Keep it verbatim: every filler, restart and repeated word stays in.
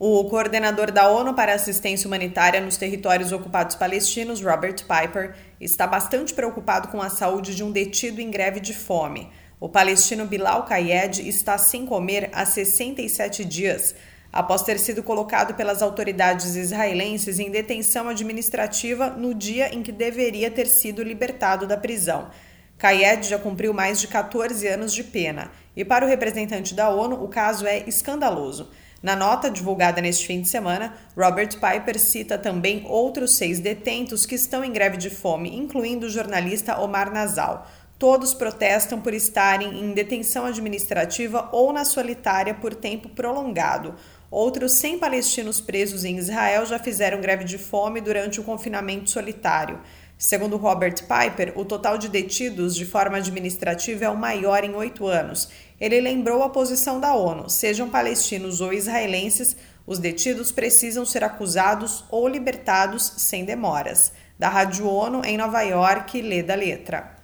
O coordenador da ONU para a Assistência Humanitária nos Territórios Ocupados Palestinos, Robert Piper, está bastante preocupado com a saúde de um detido em greve de fome. O palestino Bilal Qayed está sem comer há sessenta e sete dias, após ter sido colocado pelas autoridades israelenses em detenção administrativa no dia em que deveria ter sido libertado da prisão. Qayed já cumpriu mais de quatorze anos de pena, e para o representante da ONU, o caso é escandaloso. Na nota divulgada neste fim de semana, Robert Piper cita também outros seis detentos que estão em greve de fome, incluindo o jornalista Omar Nazal. Todos protestam por estarem em detenção administrativa ou na solitária por tempo prolongado. Outros cem palestinos presos em Israel já fizeram greve de fome durante o confinamento solitário. Segundo Robert Piper, o total de detidos de forma administrativa é o maior em oito anos. Ele lembrou a posição da ONU: sejam palestinos ou israelenses, os detidos precisam ser acusados ou libertados sem demoras. Da Rádio ONU, em Nova York, Leda Letra.